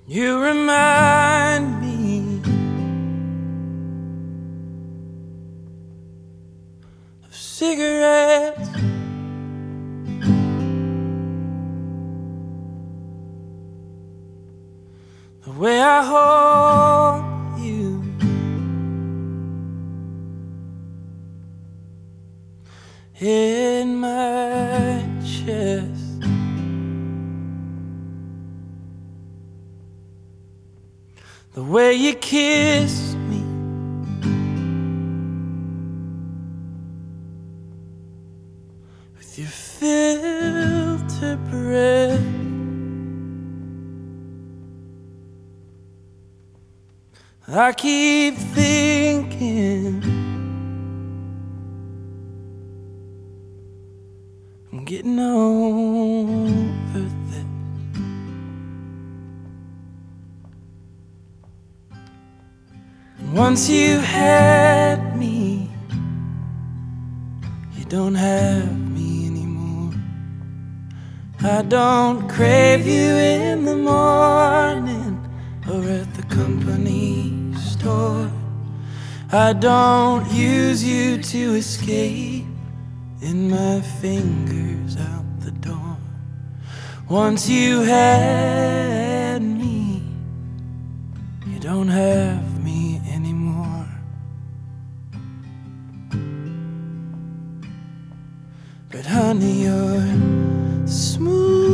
You remind me of cigarettes, the way I hold you, in my chest. The way you kiss me, with your filter breath. I keep thinking I'm getting over this. Once you had me, you don't have me anymore. I don't crave you in the morning or at the company store. I don't use you to escape in my fingers out the door. Once you had me, you don't have me anymore. But honey, you're smooth.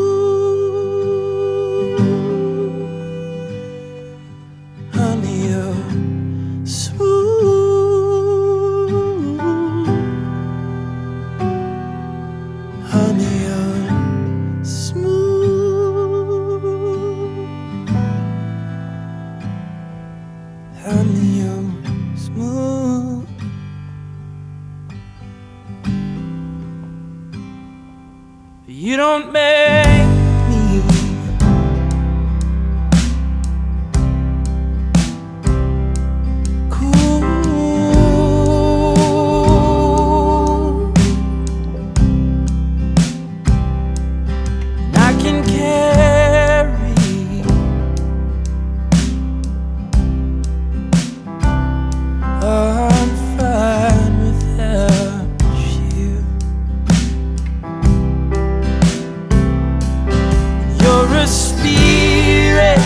Honey, you're smooth. Honey, you're smooth. Honey, you're smooth. You don't make me cool. And I can carry I'm fine without you. You're a spirit,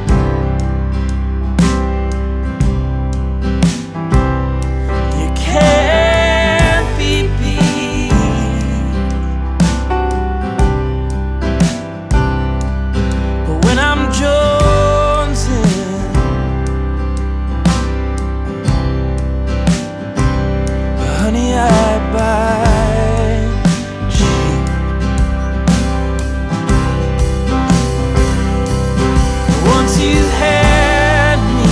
you can't be beat. But when I'm jonesing, honey, I bite cheap. Once you had me,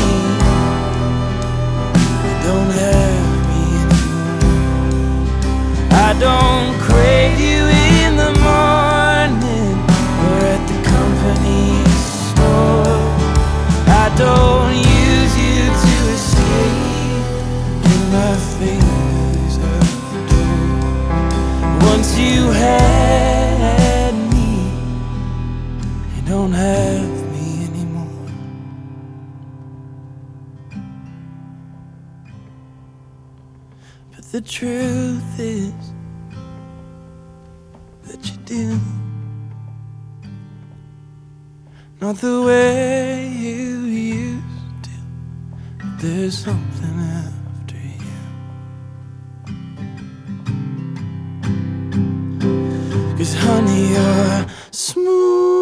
you don't have me anymore. I don't crave you in the morning or at the company store. I don't use you to escape in my fingers of the door. Once you had me, you don't have me anymore. But the truth is that you do, not the way you used to. There's something after you. 'Cause honey, you're smooth.